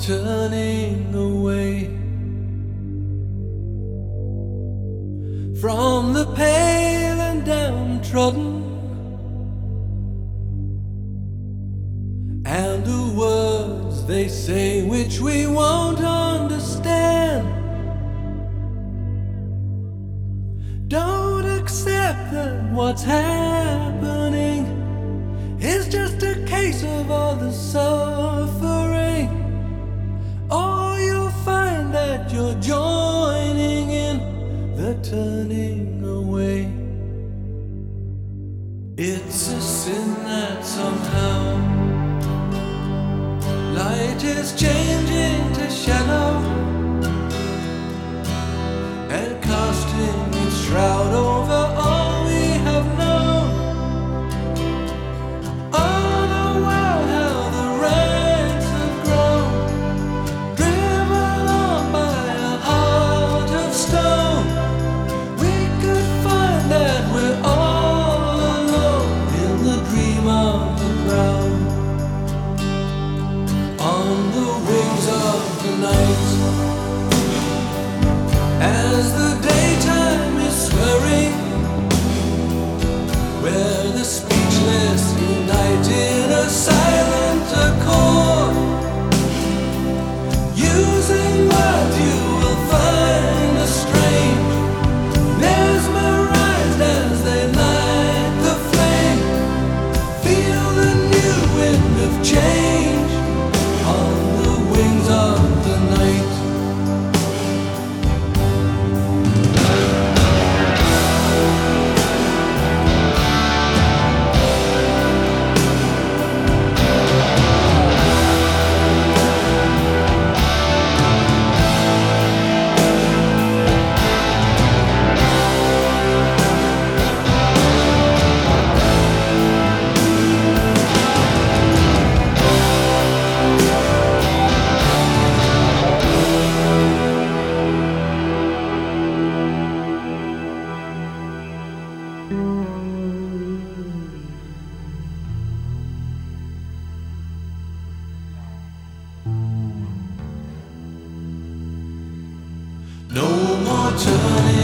turning away from the pale and downtrodden, and the words they say which we won't understand. Don't accept that what's happening is just a case of all the suffering, or you'll find that you're joining in the turning away. It's a sin that somehow light is changing to shadow and casting its shroud over all we have known. Oh, the world, how the ranks have grown, driven on by a heart of stone. We could find that we're all alone in the dream of the crowd. On the wings of the night, as the daytime is swirring, where the speechless unite in a silent accord, using words you will find a strange, mesmerized as they light the flame. Feel the new wind of change on the wings of the night. No more turning